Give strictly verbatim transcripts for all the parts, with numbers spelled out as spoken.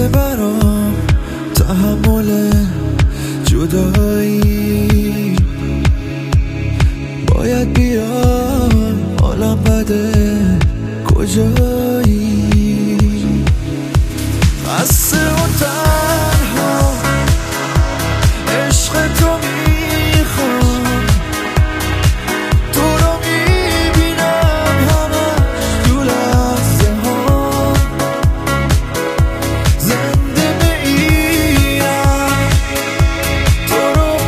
نیست برام تحمل جدایی، باید بیام حالم بده کجایی، خسته و تنها عشق تو میخوام، تو رو میبینم همش تو لحظه ها، زنده میرم تو رو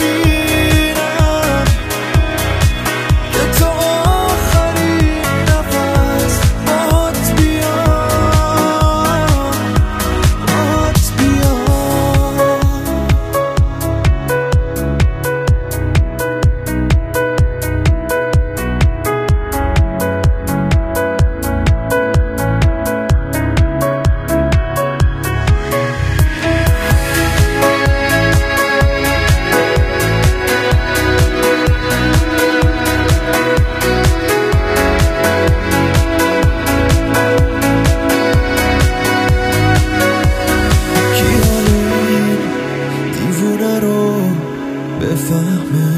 ببینم که تا آخرین نفس باهات بیام باهات بیام. بفهمه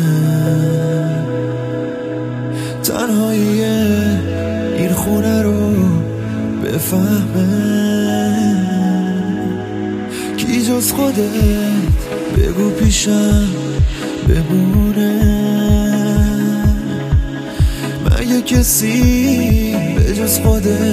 تنهایی این خونه رو بفهمه، کی جز خودت بگو پیشم بمونه، مگه کسی به جز خودت